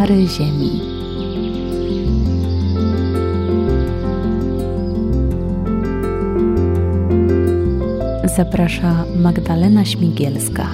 Czary ziemi. Zaprasza Magdalena Śmigielska.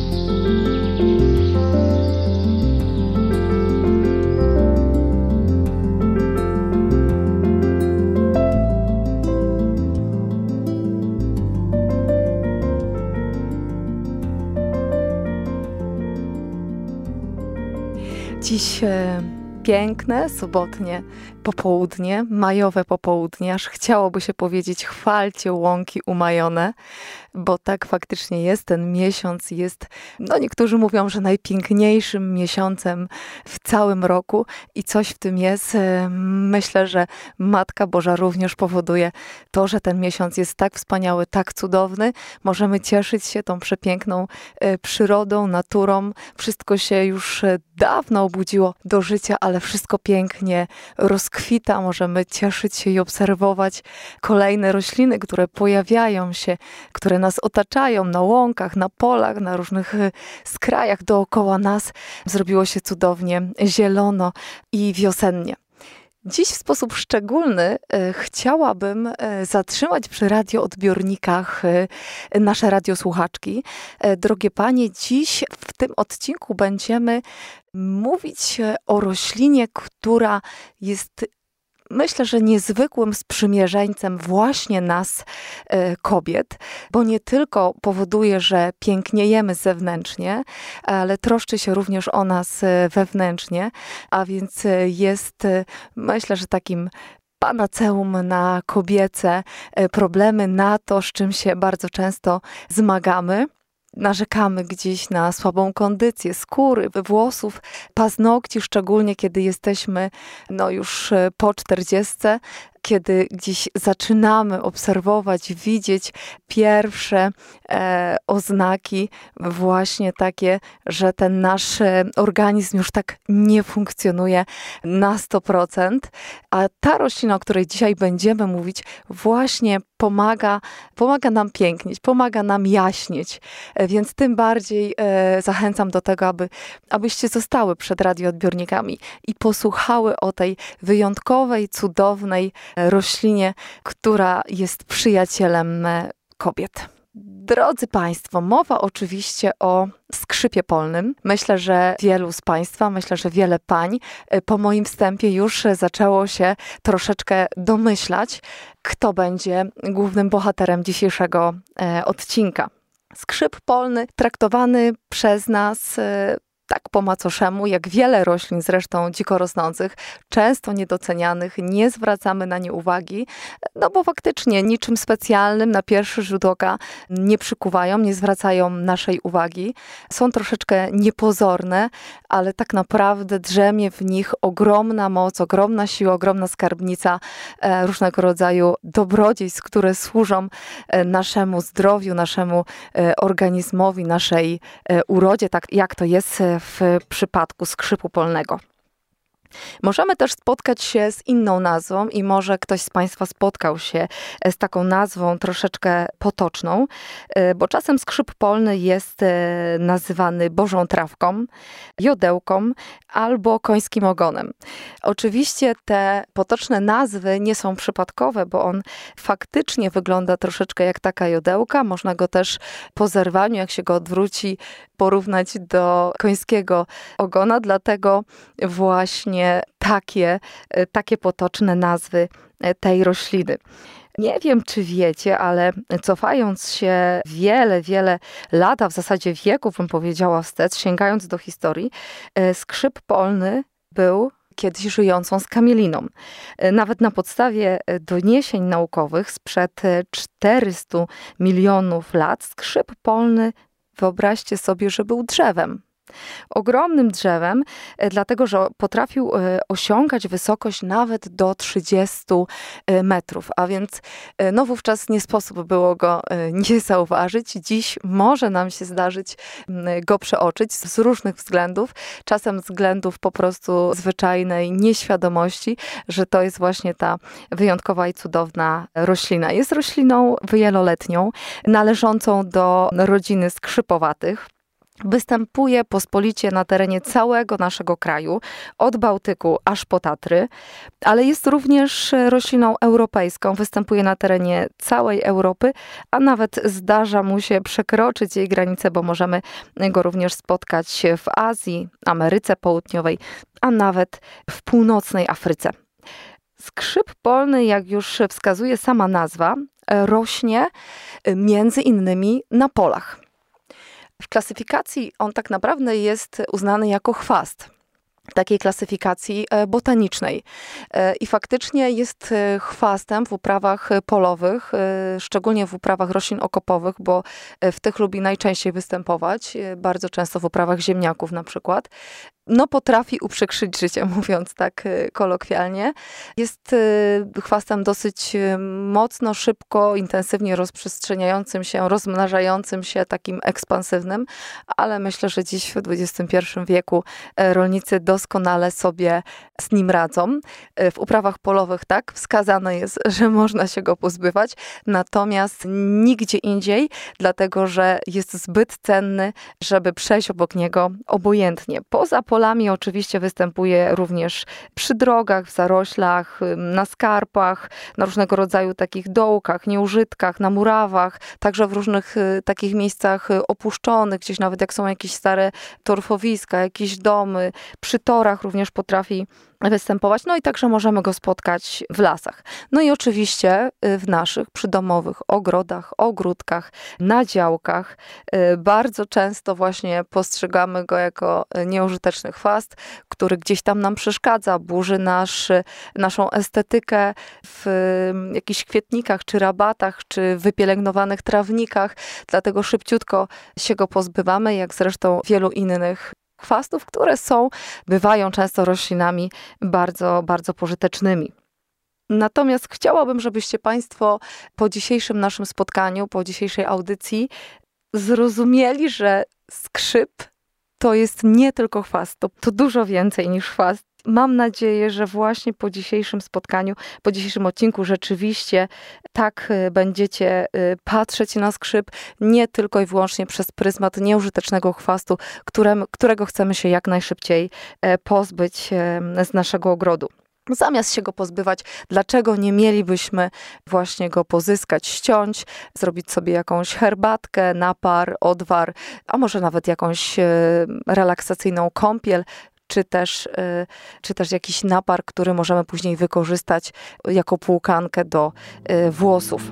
Dziś piękne, sobotnie popołudnie, majowe popołudnie, aż chciałoby się powiedzieć: chwalcie łąki umajone, bo tak faktycznie jest. Ten miesiąc jest, niektórzy mówią, że najpiękniejszym miesiącem w całym roku i coś w tym jest. Myślę, że Matka Boża również powoduje to, że ten miesiąc jest tak wspaniały, tak cudowny. Możemy cieszyć się tą przepiękną przyrodą, naturą. Wszystko się już dawno obudziło do życia, ale wszystko pięknie rozkwita. Możemy cieszyć się i obserwować kolejne rośliny, które pojawiają się, które nas otaczają na łąkach, na polach, na różnych skrajach dookoła nas. Zrobiło się cudownie, zielono i wiosennie. Dziś w sposób szczególny chciałabym zatrzymać przy radioodbiornikach nasze radiosłuchaczki. Drogie panie, dziś w tym odcinku będziemy mówić o roślinie, która jest, myślę, że niezwykłym sprzymierzeńcem właśnie nas, kobiet, bo nie tylko powoduje, że piękniejemy zewnętrznie, ale troszczy się również o nas wewnętrznie, a więc jest, myślę, że takim panaceum na kobiece problemy, na to, z czym się bardzo często zmagamy. Narzekamy gdzieś na słabą kondycję skóry, włosów, paznokci, szczególnie kiedy jesteśmy już po 40, kiedy gdzieś zaczynamy obserwować, widzieć pierwsze oznaki właśnie takie, że ten nasz organizm już tak nie funkcjonuje na 100%. A ta roślina, o której dzisiaj będziemy mówić, właśnie pomaga nam pięknieć, pomaga nam jaśnieć. Więc tym bardziej zachęcam do tego, abyście zostały przed radioodbiornikami i posłuchały o tej wyjątkowej, cudownej roślinie, która jest przyjacielem kobiet. Drodzy Państwo, mowa oczywiście o skrzypie polnym. Myślę, że wielu z Państwa, że wiele pań po moim wstępie już zaczęło się troszeczkę domyślać, kto będzie głównym bohaterem dzisiejszego odcinka. Skrzyp polny traktowany przez nas tak po macoszemu, jak wiele roślin zresztą dziko rosnących, często niedocenianych, nie zwracamy na nie uwagi, bo faktycznie niczym specjalnym na pierwszy rzut oka nie przykuwają, nie zwracają naszej uwagi. Są troszeczkę niepozorne, ale tak naprawdę drzemie w nich ogromna moc, ogromna siła, ogromna skarbnica różnego rodzaju dobrodziejstw, które służą naszemu zdrowiu, naszemu organizmowi, naszej urodzie, tak jak to jest w przypadku skrzypu polnego. Możemy też spotkać się z inną nazwą i może ktoś z Państwa spotkał się z taką nazwą troszeczkę potoczną, bo czasem skrzyp polny jest nazywany bożą trawką, jodełką albo końskim ogonem. Oczywiście te potoczne nazwy nie są przypadkowe, bo on faktycznie wygląda troszeczkę jak taka jodełka. Można go też po zerwaniu, jak się go odwróci, porównać do końskiego ogona, dlatego właśnie takie potoczne nazwy tej rośliny. Nie wiem, czy wiecie, ale cofając się wiele lata, w zasadzie wieków, bym powiedziała, wstecz, sięgając do historii, skrzyp polny był kiedyś żyjącą skamieliną. Nawet na podstawie doniesień naukowych sprzed 400 milionów lat skrzyp polny, wyobraźcie sobie, że był drzewem. Ogromnym drzewem, dlatego że potrafił osiągać wysokość nawet do 30 metrów, a więc wówczas nie sposób było go nie zauważyć. Dziś może nam się zdarzyć go przeoczyć z różnych względów, czasem względów po prostu zwyczajnej nieświadomości, że to jest właśnie ta wyjątkowa i cudowna roślina. Jest rośliną wieloletnią, należącą do rodziny skrzypowatych. Występuje pospolicie na terenie całego naszego kraju, od Bałtyku aż po Tatry, ale jest również rośliną europejską, występuje na terenie całej Europy, a nawet zdarza mu się przekroczyć jej granice, bo możemy go również spotkać w Azji, Ameryce Południowej, a nawet w północnej Afryce. Skrzyp polny, jak już wskazuje sama nazwa, rośnie między innymi na polach. W klasyfikacji on tak naprawdę jest uznany jako chwast, takiej klasyfikacji botanicznej. I faktycznie jest chwastem w uprawach polowych, szczególnie w uprawach roślin okopowych, bo w tych lubi najczęściej występować, bardzo często w uprawach ziemniaków na przykład. No potrafi uprzykrzyć życie, mówiąc tak kolokwialnie. Jest chwastem dosyć mocno, szybko, intensywnie rozprzestrzeniającym się, rozmnażającym się, takim ekspansywnym, ale myślę, że dziś w XXI wieku rolnicy doskonale sobie z nim radzą. W uprawach polowych tak, wskazane jest, że można się go pozbywać, natomiast nigdzie indziej, dlatego że jest zbyt cenny, żeby przejść obok niego obojętnie. Poza polami oczywiście występuje również przy drogach, w zaroślach, na skarpach, na różnego rodzaju takich dołkach, nieużytkach, na murawach, także w różnych takich miejscach opuszczonych, gdzieś nawet jak są jakieś stare torfowiska, jakieś domy, przy torach również potrafi występować, no i także możemy go spotkać w lasach. No i oczywiście w naszych przydomowych ogrodach, ogródkach, na działkach. Bardzo często właśnie postrzegamy go jako nieużyteczny chwast, który gdzieś tam nam przeszkadza, burzy naszą estetykę w jakichś kwietnikach, czy rabatach, czy wypielęgnowanych trawnikach, dlatego szybciutko się go pozbywamy, jak zresztą wielu innych chwastów, które bywają często roślinami bardzo, bardzo pożytecznymi. Natomiast chciałabym, żebyście Państwo po dzisiejszym naszym spotkaniu, po dzisiejszej audycji zrozumieli, że skrzyp to jest nie tylko chwast, to dużo więcej niż chwast. Mam nadzieję, że właśnie po dzisiejszym spotkaniu, po dzisiejszym odcinku rzeczywiście tak będziecie patrzeć na skrzyp nie tylko i wyłącznie przez pryzmat nieużytecznego chwastu, którego chcemy się jak najszybciej pozbyć z naszego ogrodu. Zamiast się go pozbywać, dlaczego nie mielibyśmy właśnie go pozyskać, ściąć, zrobić sobie jakąś herbatkę, napar, odwar, a może nawet jakąś relaksacyjną kąpiel, czy też jakiś napar, który możemy później wykorzystać jako płukankę do włosów.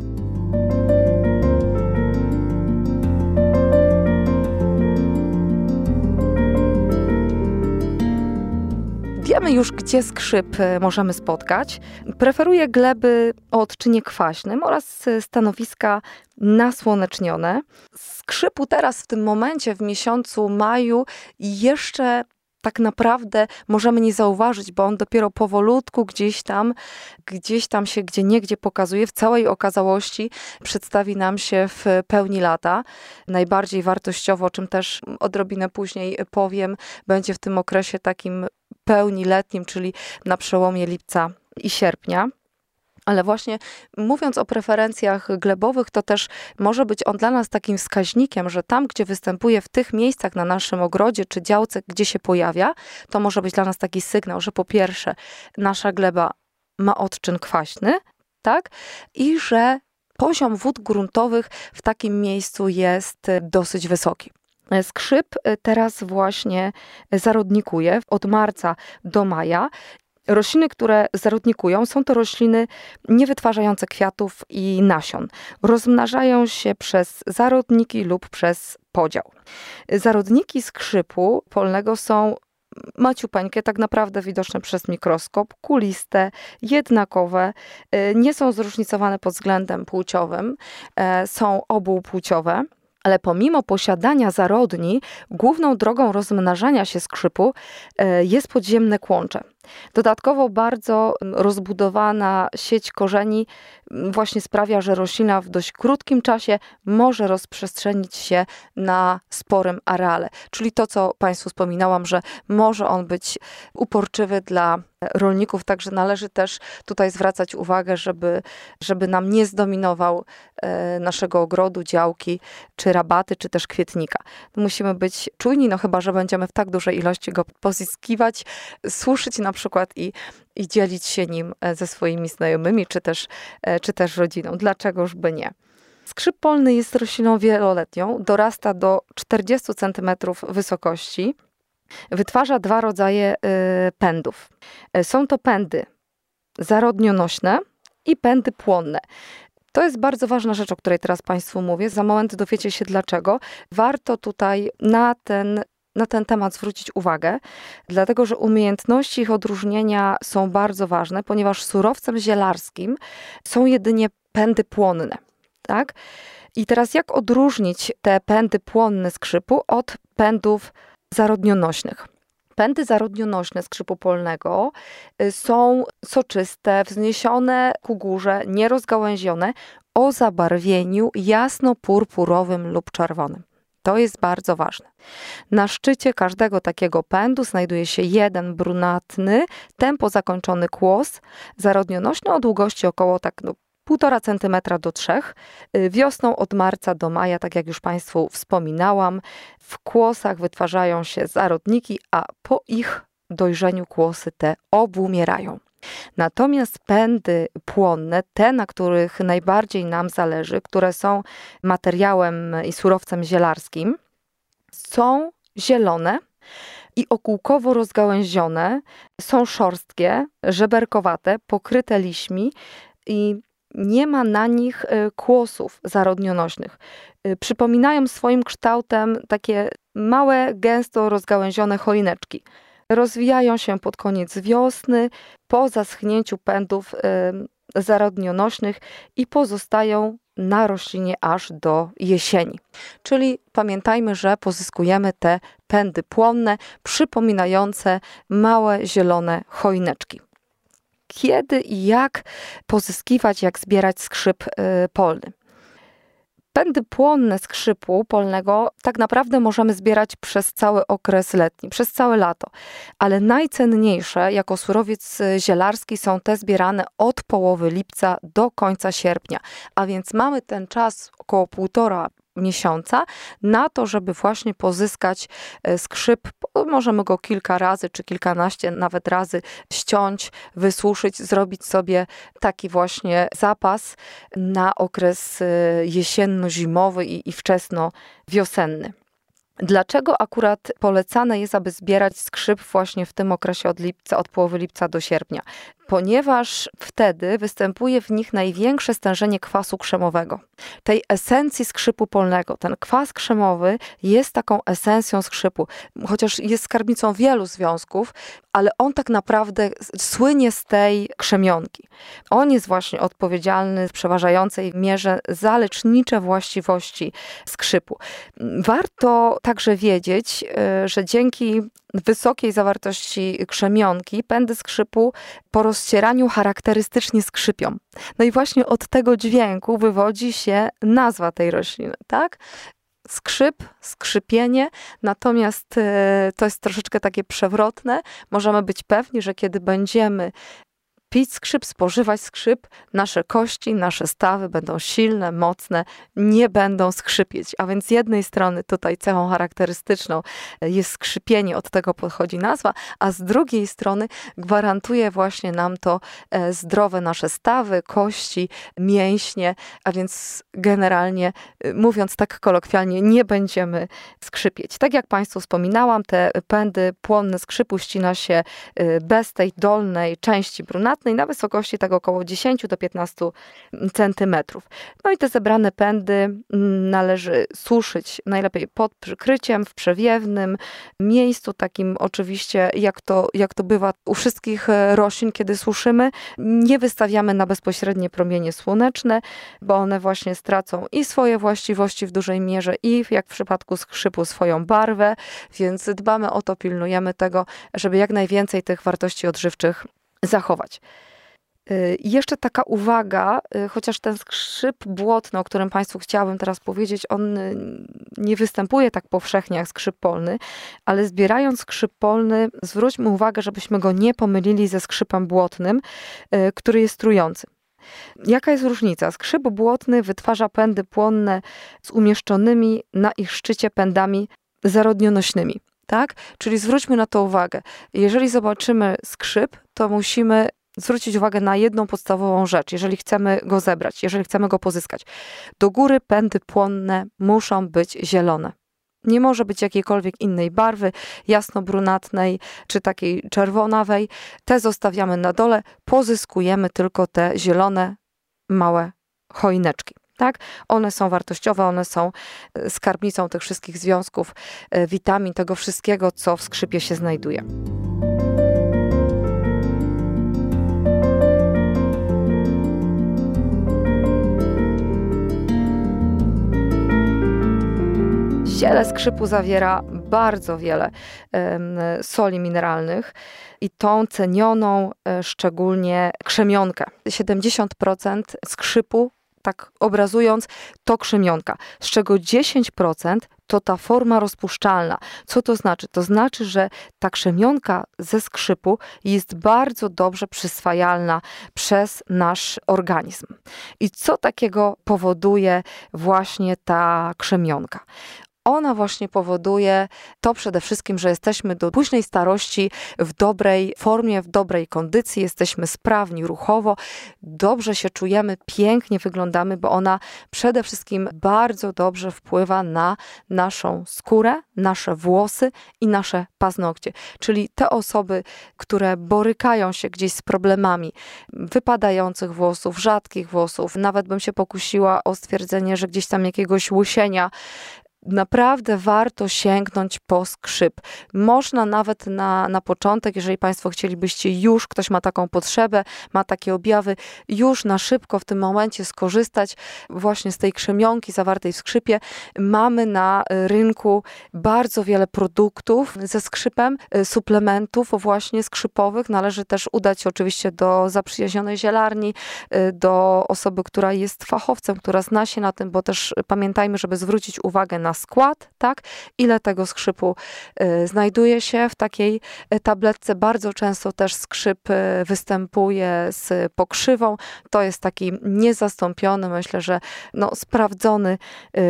Wiemy już, gdzie skrzyp możemy spotkać. Preferuję gleby o odczynie kwaśnym oraz stanowiska nasłonecznione. Skrzypu teraz w tym momencie, w miesiącu maju, jeszcze tak naprawdę możemy nie zauważyć, bo on dopiero powolutku gdzieś tam się gdzieniegdzie pokazuje, w całej okazałości przedstawi nam się w pełni lata. Najbardziej wartościowo, o czym też odrobinę później powiem, będzie w tym okresie takim pełni letnim, czyli na przełomie lipca i sierpnia. Ale właśnie mówiąc o preferencjach glebowych, to też może być on dla nas takim wskaźnikiem, że tam, gdzie występuje w tych miejscach na naszym ogrodzie czy działce, gdzie się pojawia, to może być dla nas taki sygnał, że po pierwsze nasza gleba ma odczyn kwaśny, tak? I że poziom wód gruntowych w takim miejscu jest dosyć wysoki. Skrzyp teraz właśnie zarodnikuje od marca do maja. Rośliny, które zarodnikują, są to rośliny niewytwarzające kwiatów i nasion. Rozmnażają się przez zarodniki lub przez podział. Zarodniki skrzypu polnego są maciupeńkie, tak naprawdę widoczne przez mikroskop, kuliste, jednakowe, nie są zróżnicowane pod względem płciowym, są obułpłciowe. Ale pomimo posiadania zarodni, główną drogą rozmnażania się skrzypu jest podziemne kłącze. Dodatkowo bardzo rozbudowana sieć korzeni właśnie sprawia, że roślina w dość krótkim czasie może rozprzestrzenić się na sporym areale. Czyli to, co Państwu wspominałam, że może on być uporczywy dla rolników, także należy też tutaj zwracać uwagę, żeby nam nie zdominował naszego ogrodu, działki, czy rabaty, czy też kwietnika. Musimy być czujni, no chyba że będziemy w tak dużej ilości go pozyskiwać, suszyć na przykład i dzielić się nim ze swoimi znajomymi, czy też rodziną. Dlaczegoż by nie? Skrzyp polny jest rośliną wieloletnią, dorasta do 40 cm wysokości. Wytwarza 2 rodzaje pędów. Są to pędy zarodnionośne i pędy płonne. To jest bardzo ważna rzecz, o której teraz Państwu mówię. Za moment dowiecie się dlaczego. Warto tutaj na ten temat zwrócić uwagę, dlatego że umiejętności ich odróżnienia są bardzo ważne, ponieważ surowcem zielarskim są jedynie pędy płonne. Tak? I teraz jak odróżnić te pędy płonne skrzypu od pędów zarodnionośnych? Pędy zarodnionośne skrzypu polnego są soczyste, wzniesione ku górze, nierozgałęzione, o zabarwieniu jasno-purpurowym lub czerwonym. To jest bardzo ważne. Na szczycie każdego takiego pędu znajduje się jeden brunatny, tępo zakończony kłos zarodnionośny o długości około 1,5 cm do 3 cm. Wiosną od marca do maja, tak jak już Państwu wspominałam, w kłosach wytwarzają się zarodniki, a po ich dojrzeniu kłosy te obumierają. Natomiast pędy płonne, te, na których najbardziej nam zależy, które są materiałem i surowcem zielarskim, są zielone i okółkowo rozgałęzione, są szorstkie, żeberkowate, pokryte liśćmi i nie ma na nich kłosów zarodnionośnych. Przypominają swoim kształtem takie małe, gęsto rozgałęzione choineczki. Rozwijają się pod koniec wiosny, po zaschnięciu pędów zarodnionośnych i pozostają na roślinie aż do jesieni. Czyli pamiętajmy, że pozyskujemy te pędy płonne, przypominające małe, zielone choineczki. Kiedy i jak pozyskiwać, jak zbierać skrzyp polny? Pędy płonne skrzypu polnego tak naprawdę możemy zbierać przez cały okres letni, przez całe lato. Ale najcenniejsze jako surowiec zielarski są te zbierane od połowy lipca do końca sierpnia. A więc mamy ten czas około 1,5 miesiąca na to, żeby właśnie pozyskać skrzyp. Możemy go kilka razy, czy kilkanaście nawet razy ściąć, wysuszyć, zrobić sobie taki właśnie zapas na okres jesienno-zimowy i wczesno-wiosenny. Dlaczego akurat polecane jest, aby zbierać skrzyp właśnie w tym okresie od połowy lipca do sierpnia? Ponieważ wtedy występuje w nich największe stężenie kwasu krzemowego, tej esencji skrzypu polnego. Ten kwas krzemowy jest taką esencją skrzypu, chociaż jest skarbnicą wielu związków, ale on tak naprawdę słynie z tej krzemionki. On jest właśnie odpowiedzialny w przeważającej mierze za lecznicze właściwości skrzypu. Warto także wiedzieć, że dzięki wysokiej zawartości krzemionki pędy skrzypu po rozcieraniu charakterystycznie skrzypią. No i właśnie od tego dźwięku wywodzi się nazwa tej rośliny, tak? Skrzyp, skrzypienie, natomiast to jest troszeczkę takie przewrotne. Możemy być pewni, że kiedy będziemy pić skrzyp, spożywać skrzyp, nasze kości, nasze stawy będą silne, mocne, nie będą skrzypieć. A więc z jednej strony tutaj cechą charakterystyczną jest skrzypienie, od tego pochodzi nazwa, a z drugiej strony gwarantuje właśnie nam to zdrowe nasze stawy, kości, mięśnie, a więc generalnie mówiąc tak kolokwialnie, nie będziemy skrzypieć. Tak jak Państwu wspominałam, te pędy płonne skrzypu ścina się bez tej dolnej części brunatnej, delikatnej, na wysokości tak około 10 do 15 centymetrów. No i te zebrane pędy należy suszyć najlepiej pod przykryciem, w przewiewnym miejscu, takim oczywiście jak to bywa u wszystkich roślin, kiedy suszymy. Nie wystawiamy na bezpośrednie promienie słoneczne, bo one właśnie stracą i swoje właściwości w dużej mierze i jak w przypadku skrzypu swoją barwę, więc dbamy o to, pilnujemy tego, żeby jak najwięcej tych wartości odżywczych zachować. Jeszcze taka uwaga, chociaż ten skrzyp błotny, o którym Państwu chciałabym teraz powiedzieć, on nie występuje tak powszechnie jak skrzyp polny, ale zbierając skrzyp polny, zwróćmy uwagę, żebyśmy go nie pomylili ze skrzypem błotnym, który jest trujący. Jaka jest różnica? Skrzyp błotny wytwarza pędy płonne z umieszczonymi na ich szczycie pędami zarodnionośnymi. Tak? Czyli zwróćmy na to uwagę. Jeżeli zobaczymy skrzyp, to musimy zwrócić uwagę na jedną podstawową rzecz, jeżeli chcemy go zebrać, jeżeli chcemy go pozyskać. Do góry pędy płonne muszą być zielone. Nie może być jakiejkolwiek innej barwy, jasno-brunatnej czy takiej czerwonawej. Te zostawiamy na dole, pozyskujemy tylko te zielone, małe choineczki. Tak? One są wartościowe, one są skarbnicą tych wszystkich związków, witamin, tego wszystkiego, co w skrzypie się znajduje. Ziele skrzypu zawiera bardzo wiele soli mineralnych i tą cenioną szczególnie krzemionkę. 70% skrzypu, tak obrazując, to krzemionka, z czego 10% to ta forma rozpuszczalna. Co to znaczy? To znaczy, że ta krzemionka ze skrzypu jest bardzo dobrze przyswajalna przez nasz organizm. I co takiego powoduje właśnie ta krzemionka? Ona właśnie powoduje to przede wszystkim, że jesteśmy do późnej starości w dobrej formie, w dobrej kondycji, jesteśmy sprawni ruchowo, dobrze się czujemy, pięknie wyglądamy, bo ona przede wszystkim bardzo dobrze wpływa na naszą skórę, nasze włosy i nasze paznokcie. Czyli te osoby, które borykają się gdzieś z problemami wypadających włosów, rzadkich włosów, nawet bym się pokusiła o stwierdzenie, że gdzieś tam jakiegoś łysienia, naprawdę warto sięgnąć po skrzyp. Można nawet na początek, jeżeli Państwo chcielibyście już, ktoś ma taką potrzebę, ma takie objawy, już na szybko w tym momencie skorzystać właśnie z tej krzemionki zawartej w skrzypie. Mamy na rynku bardzo wiele produktów ze skrzypem, suplementów właśnie skrzypowych. Należy też udać się oczywiście do zaprzyjaźnionej zielarni, do osoby, która jest fachowcem, która zna się na tym, bo też pamiętajmy, żeby zwrócić uwagę na skład, tak? Ile tego skrzypu znajduje się w takiej tabletce. Bardzo często też skrzyp występuje z pokrzywą. To jest taki niezastąpiony, myślę, że sprawdzony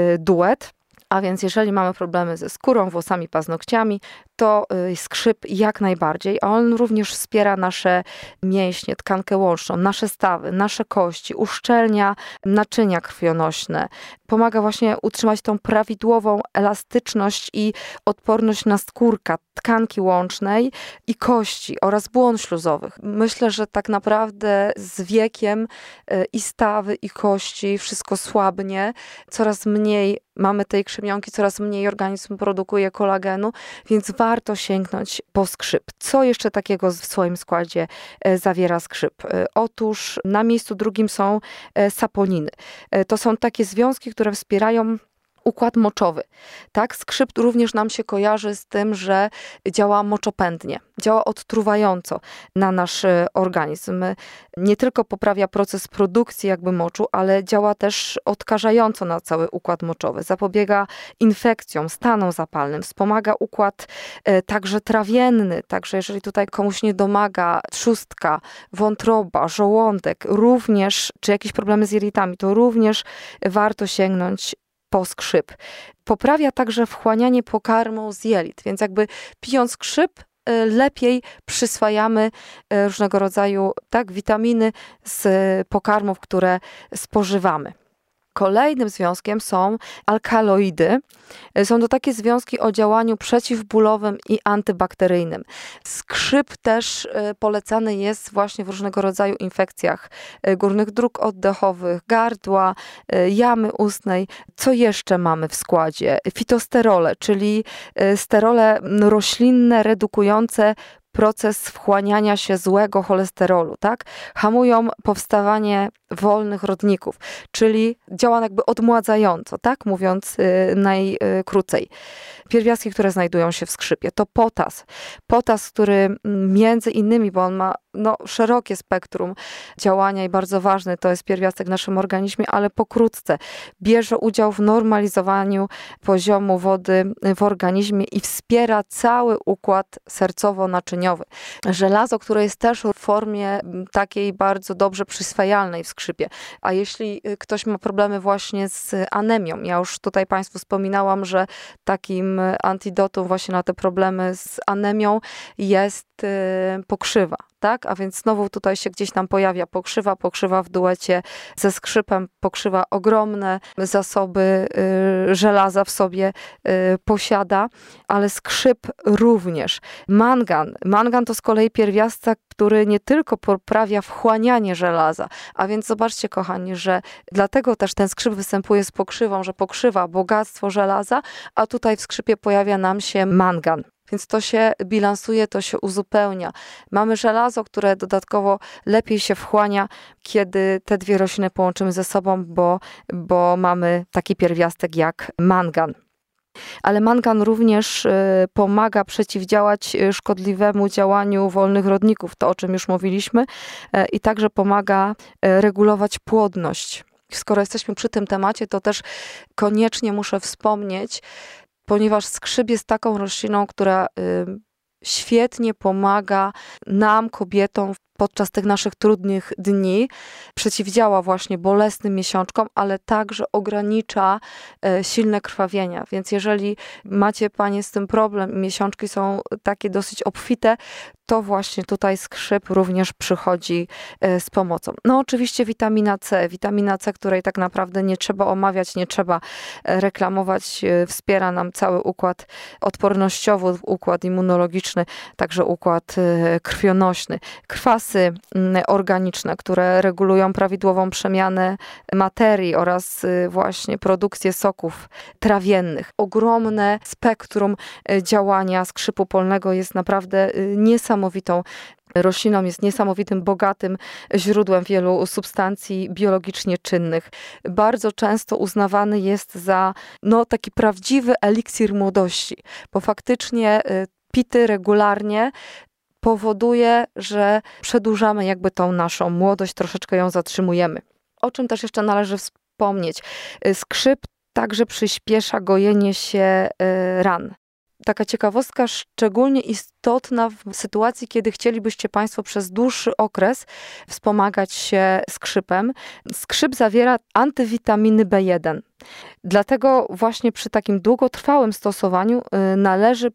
duet. A więc jeżeli mamy problemy ze skórą, włosami, paznokciami, to skrzyp jak najbardziej, a on również wspiera nasze mięśnie, tkankę łączną, nasze stawy, nasze kości, uszczelnia naczynia krwionośne, pomaga właśnie utrzymać tą prawidłową elastyczność i odporność naskórka, tkanki łącznej i kości oraz błon śluzowych. Myślę, że tak naprawdę z wiekiem i stawy, i kości wszystko słabnie, coraz mniej mamy tej krzemionki, coraz mniej organizm produkuje kolagenu, więc warto sięgnąć po skrzyp. Co jeszcze takiego w swoim składzie zawiera skrzyp? Otóż na miejscu drugim są saponiny. To są takie związki, które wspierają układ moczowy. Tak, skrzyp również nam się kojarzy z tym, że działa moczopędnie, działa odtruwająco na nasz organizm. Nie tylko poprawia proces produkcji moczu, ale działa też odkażająco na cały układ moczowy. Zapobiega infekcjom, stanom zapalnym, wspomaga układ także trawienny. Także jeżeli tutaj komuś nie domaga trzustka, wątroba, żołądek, również, czy jakieś problemy z jelitami, to również warto sięgnąć po skrzyp. Poprawia także wchłanianie pokarmu z jelit, więc pijąc skrzyp lepiej przyswajamy różnego rodzaju witaminy z pokarmów, które spożywamy. Kolejnym związkiem są alkaloidy. Są to takie związki o działaniu przeciwbólowym i antybakteryjnym. Skrzyp też polecany jest właśnie w różnego rodzaju infekcjach górnych dróg oddechowych, gardła, jamy ustnej. Co jeszcze mamy w składzie? Fitosterole, czyli sterole roślinne redukujące proces wchłaniania się złego cholesterolu, tak? Hamują powstawanie wolnych rodników, czyli działa jakby odmładzająco, tak? Mówiąc najkrócej. Pierwiastki, które znajdują się w skrzypie, to potas. Potas, który między innymi, bo on ma szerokie spektrum działania i bardzo ważny, to jest pierwiastek w naszym organizmie, ale pokrótce bierze udział w normalizowaniu poziomu wody w organizmie i wspiera cały układ sercowo-naczyniowy. Żelazo, które jest też w formie takiej bardzo dobrze przyswajalnej w skrzypie. A jeśli ktoś ma problemy właśnie z anemią, ja już tutaj Państwu wspominałam, że takim antidotum właśnie na te problemy z anemią jest pokrzywa. Tak? A więc znowu tutaj się gdzieś tam pojawia pokrzywa w duecie ze skrzypem. Pokrzywa ogromne zasoby żelaza w sobie posiada, ale skrzyp również. Mangan to z kolei pierwiastek, który nie tylko poprawia wchłanianie żelaza, a więc zobaczcie, kochani, że dlatego też ten skrzyp występuje z pokrzywą, że pokrzywa bogactwo żelaza, a tutaj w skrzypie pojawia nam się mangan. Więc to się bilansuje, to się uzupełnia. Mamy żelazo, które dodatkowo lepiej się wchłania, kiedy te dwie rośliny połączymy ze sobą, bo mamy taki pierwiastek jak mangan. Ale mangan również pomaga przeciwdziałać szkodliwemu działaniu wolnych rodników, to o czym już mówiliśmy, i także pomaga regulować płodność. Skoro jesteśmy przy tym temacie, to też koniecznie muszę wspomnieć, ponieważ skrzyp jest taką rośliną, która świetnie pomaga nam, kobietom, podczas tych naszych trudnych dni, przeciwdziała właśnie bolesnym miesiączkom, ale także ogranicza silne krwawienia. Więc jeżeli macie Panie z tym problem i miesiączki są takie dosyć obfite, to właśnie tutaj skrzyp również przychodzi z pomocą. No oczywiście witamina C, której tak naprawdę nie trzeba omawiać, nie trzeba reklamować, wspiera nam cały układ odpornościowy, układ immunologiczny, także układ krwionośny. Kwasy organiczne, które regulują prawidłową przemianę materii oraz właśnie produkcję soków trawiennych. Ogromne spektrum działania skrzypu polnego jest naprawdę niesamowitą rośliną, jest niesamowitym, bogatym źródłem wielu substancji biologicznie czynnych. Bardzo często uznawany jest za taki prawdziwy eliksir młodości, bo faktycznie pity regularnie powoduje, że przedłużamy jakby tą naszą młodość, troszeczkę ją zatrzymujemy. O czym też jeszcze należy wspomnieć. Skrzyp także przyspiesza gojenie się ran. Taka ciekawostka szczególnie istotna w sytuacji, kiedy chcielibyście Państwo przez dłuższy okres wspomagać się skrzypem. Skrzyp zawiera antywitaminy B1. Dlatego właśnie przy takim długotrwałym stosowaniu należy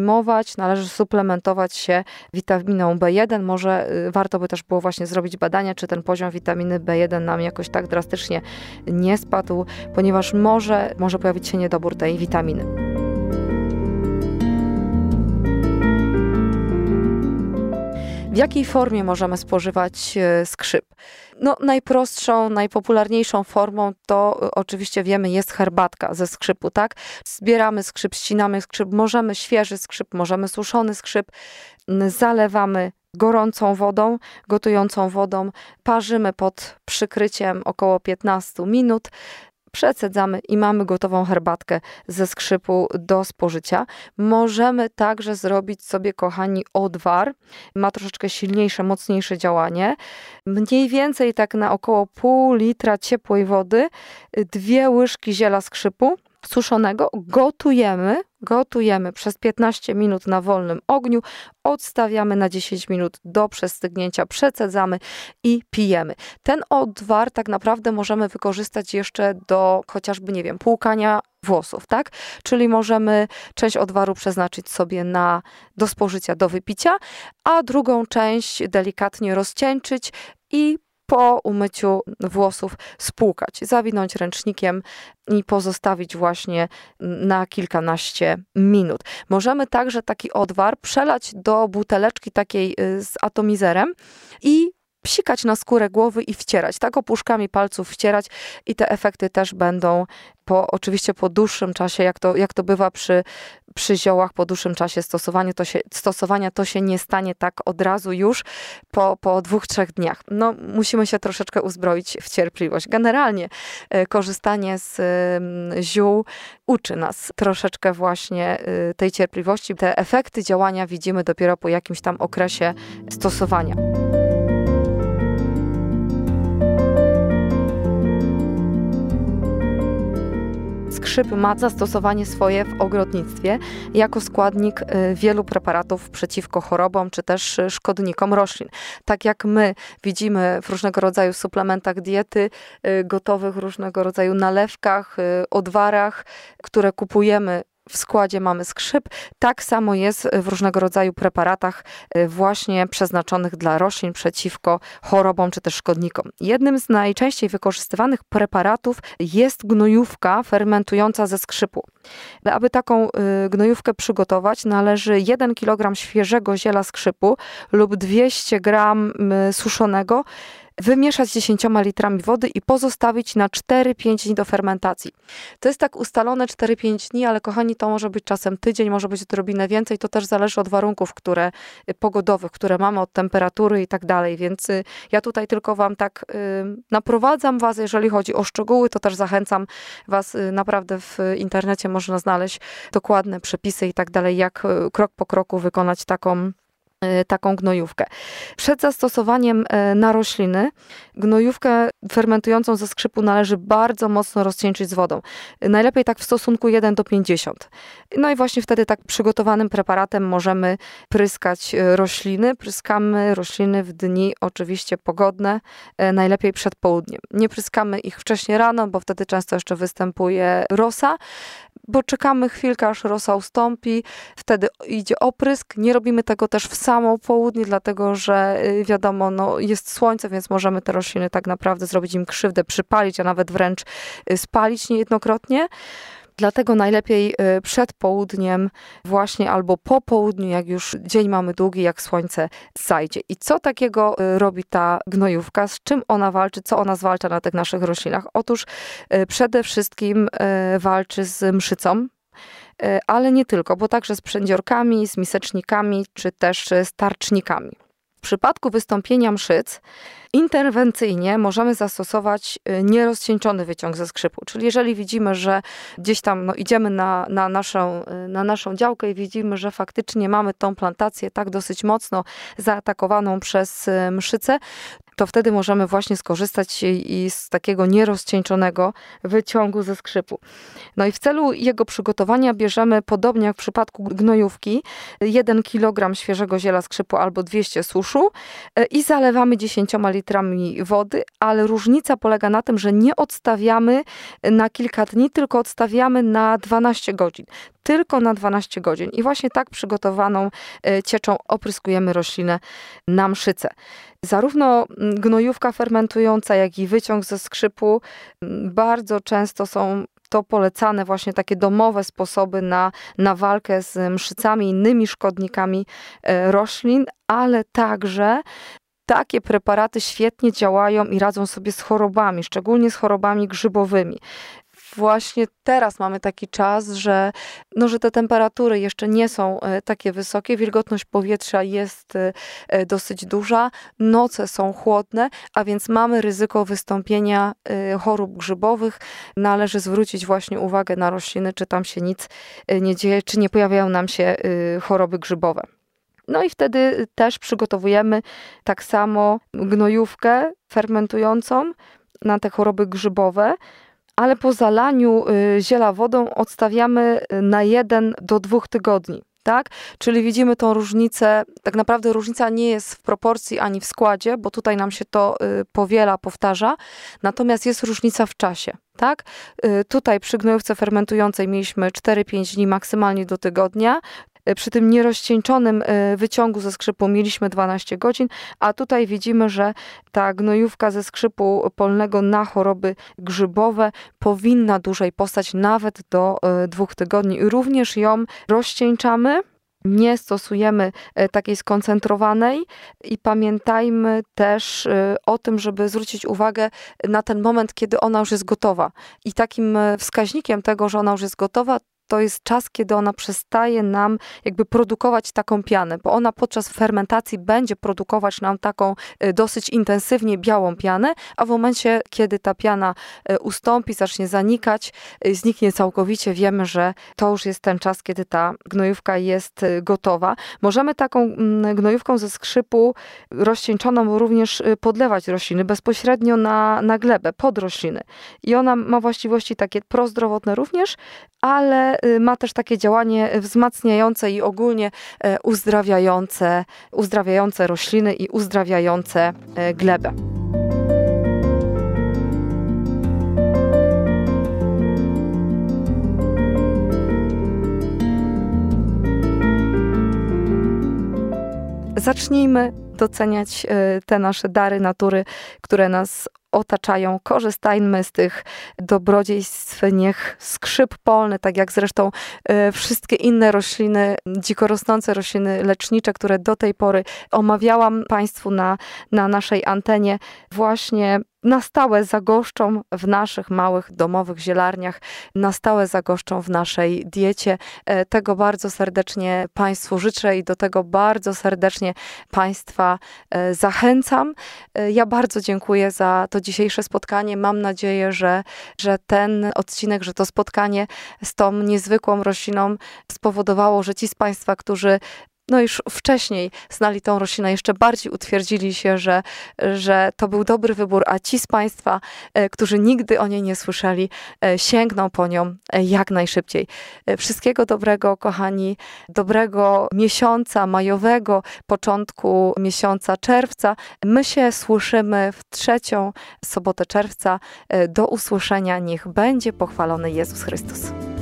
suplementować się witaminą B1. Może warto by też było właśnie zrobić badania, czy ten poziom witaminy B1 nam jakoś tak drastycznie nie spadł, ponieważ może pojawić się niedobór tej witaminy. W jakiej formie możemy spożywać skrzyp? Najprostszą, najpopularniejszą formą to oczywiście wiemy jest herbatka ze skrzypu, tak? Zbieramy skrzyp, ścinamy skrzyp, możemy świeży skrzyp, możemy suszony skrzyp, zalewamy gorącą wodą, gotującą wodą, parzymy pod przykryciem około 15 minut, przecedzamy i mamy gotową herbatkę ze skrzypu do spożycia. Możemy także zrobić sobie, kochani, odwar. Ma troszeczkę silniejsze, mocniejsze działanie. Mniej więcej tak na około pół litra ciepłej wody, 2 łyżki ziela skrzypu suszonego gotujemy przez 15 minut na wolnym ogniu, odstawiamy na 10 minut do przestygnięcia, przecedzamy i pijemy. Ten odwar tak naprawdę możemy wykorzystać jeszcze do chociażby, płukania włosów, tak? Czyli możemy część odwaru przeznaczyć sobie do spożycia, do wypicia, a drugą część delikatnie rozcieńczyć i po umyciu włosów spłukać, zawinąć ręcznikiem i pozostawić właśnie na kilkanaście minut. Możemy także taki odwar przelać do buteleczki takiej z atomizerem i psikać na skórę głowy i wcierać, tak opuszkami palców wcierać i te efekty też będą oczywiście po dłuższym czasie, jak to bywa przy ziołach, po dłuższym czasie stosowania to się nie stanie tak od razu już po 2-3 dniach. No, musimy się troszeczkę uzbroić w cierpliwość. Generalnie korzystanie z ziół uczy nas troszeczkę właśnie tej cierpliwości. Te efekty działania widzimy dopiero po jakimś tam okresie stosowania. Skrzyp ma zastosowanie swoje w ogrodnictwie jako składnik wielu preparatów przeciwko chorobom czy też szkodnikom roślin. Tak jak my widzimy w różnego rodzaju suplementach diety, gotowych różnego rodzaju nalewkach, odwarach, które kupujemy, w składzie mamy skrzyp, tak samo jest w różnego rodzaju preparatach właśnie przeznaczonych dla roślin przeciwko chorobom czy też szkodnikom. Jednym z najczęściej wykorzystywanych preparatów jest gnojówka fermentująca ze skrzypu. Aby taką gnojówkę przygotować, należy 1 kg świeżego ziela skrzypu lub 200 g suszonego wymieszać z 10 litrami wody i pozostawić na 4-5 dni do fermentacji. To jest tak ustalone 4-5 dni, ale kochani, to może być czasem tydzień, może być odrobinę więcej, to też zależy od warunków pogodowych, które mamy, od temperatury i tak dalej, więc ja tutaj tylko wam tak naprowadzam was, jeżeli chodzi o szczegóły, to też zachęcam was, naprawdę w internecie można znaleźć dokładne przepisy i tak dalej, jak krok po kroku wykonać taką gnojówkę. Przed zastosowaniem na rośliny gnojówkę fermentującą ze skrzypu należy bardzo mocno rozcieńczyć z wodą. Najlepiej tak w stosunku 1:50. No i właśnie wtedy tak przygotowanym preparatem możemy pryskać rośliny. Pryskamy rośliny w dni oczywiście pogodne, najlepiej przed południem. Nie pryskamy ich wcześnie rano, bo wtedy często jeszcze występuje rosa, bo czekamy chwilkę, aż rosa ustąpi, wtedy idzie oprysk. Nie robimy tego też w samo południe, dlatego że wiadomo, no, jest słońce, więc możemy te rośliny tak naprawdę zrobić im krzywdę, przypalić, a nawet wręcz spalić niejednokrotnie. Dlatego najlepiej przed południem właśnie albo po południu, jak już dzień mamy długi, jak słońce zajdzie. I co takiego robi ta gnojówka? Z czym ona walczy? Co ona zwalcza na tych naszych roślinach? Otóż przede wszystkim walczy z mszycą, ale nie tylko, bo także z przędziorkami, z misecznikami, czy też z tarcznikami. W przypadku wystąpienia mszyc interwencyjnie możemy zastosować nierozcieńczony wyciąg ze skrzypu. Czyli jeżeli widzimy, że gdzieś tam idziemy na naszą działkę i widzimy, że faktycznie mamy tą plantację tak dosyć mocno zaatakowaną przez mszycę, to wtedy możemy właśnie skorzystać i z takiego nierozcieńczonego wyciągu ze skrzypu. No i w celu jego przygotowania bierzemy, podobnie jak w przypadku gnojówki, 1 kg świeżego ziela skrzypu albo 200 suszu i zalewamy 10 litrami wody, ale różnica polega na tym, że nie odstawiamy na kilka dni, tylko odstawiamy na 12 godzin. Tylko na 12 godzin. I właśnie tak przygotowaną cieczą opryskujemy roślinę na mszycę. Zarówno gnojówka fermentująca, jak i wyciąg ze skrzypu bardzo często są to polecane właśnie takie domowe sposoby na walkę z mszycami, innymi szkodnikami roślin, ale także takie preparaty świetnie działają i radzą sobie z chorobami, szczególnie z chorobami grzybowymi. Właśnie teraz mamy taki czas, że te temperatury jeszcze nie są takie wysokie, wilgotność powietrza jest dosyć duża, noce są chłodne, a więc mamy ryzyko wystąpienia chorób grzybowych. Należy zwrócić właśnie uwagę na rośliny, czy tam się nic nie dzieje, czy nie pojawiają nam się choroby grzybowe. No i wtedy też przygotowujemy tak samo gnojówkę fermentującą na te choroby grzybowe, ale po zalaniu ziela wodą odstawiamy na 1 do 2 tygodni. Tak? Czyli widzimy tą różnicę, tak naprawdę różnica nie jest w proporcji ani w składzie, bo tutaj nam się to powiela, powtarza, natomiast jest różnica w czasie. Tak? Tutaj przy gnojówce fermentującej mieliśmy 4-5 dni maksymalnie do tygodnia, przy tym nierozcieńczonym wyciągu ze skrzypu mieliśmy 12 godzin, a tutaj widzimy, że ta gnojówka ze skrzypu polnego na choroby grzybowe powinna dłużej postać, nawet do 2 tygodni. I również ją rozcieńczamy. Nie stosujemy takiej skoncentrowanej i pamiętajmy też o tym, żeby zwrócić uwagę na ten moment, kiedy ona już jest gotowa. I takim wskaźnikiem tego, że ona już jest gotowa, to jest czas, kiedy ona przestaje nam jakby produkować taką pianę, bo ona podczas fermentacji będzie produkować nam taką dosyć intensywnie białą pianę, a w momencie, kiedy ta piana ustąpi, zacznie zanikać, zniknie całkowicie, wiemy, że to już jest ten czas, kiedy ta gnojówka jest gotowa. Możemy taką gnojówką ze skrzypu rozcieńczoną również podlewać rośliny bezpośrednio na glebę, pod rośliny. I ona ma właściwości takie prozdrowotne również, ale ma też takie działanie wzmacniające i ogólnie uzdrawiające rośliny i uzdrawiające glebę. Zacznijmy doceniać te nasze dary natury, które nas otaczają. Korzystajmy z tych dobrodziejstw. Niech skrzyp polny, tak jak zresztą wszystkie inne rośliny, dzikorosnące rośliny lecznicze, które do tej pory omawiałam Państwu na naszej antenie, właśnie na stałe zagoszczą w naszych małych domowych zielarniach, na stałe zagoszczą w naszej diecie. Tego bardzo serdecznie Państwu życzę i do tego bardzo serdecznie Państwa zachęcam. Ja bardzo dziękuję za to dzisiejsze spotkanie. Mam nadzieję, że ten odcinek, że to spotkanie z tą niezwykłą rośliną spowodowało, że ci z Państwa, którzy już wcześniej znali tą roślinę, jeszcze bardziej utwierdzili się, że to był dobry wybór, a ci z Państwa, którzy nigdy o niej nie słyszeli, sięgną po nią jak najszybciej. Wszystkiego dobrego, kochani, dobrego miesiąca majowego, początku miesiąca czerwca. My się słyszymy w 3. sobotę czerwca. Do usłyszenia. Niech będzie pochwalony Jezus Chrystus.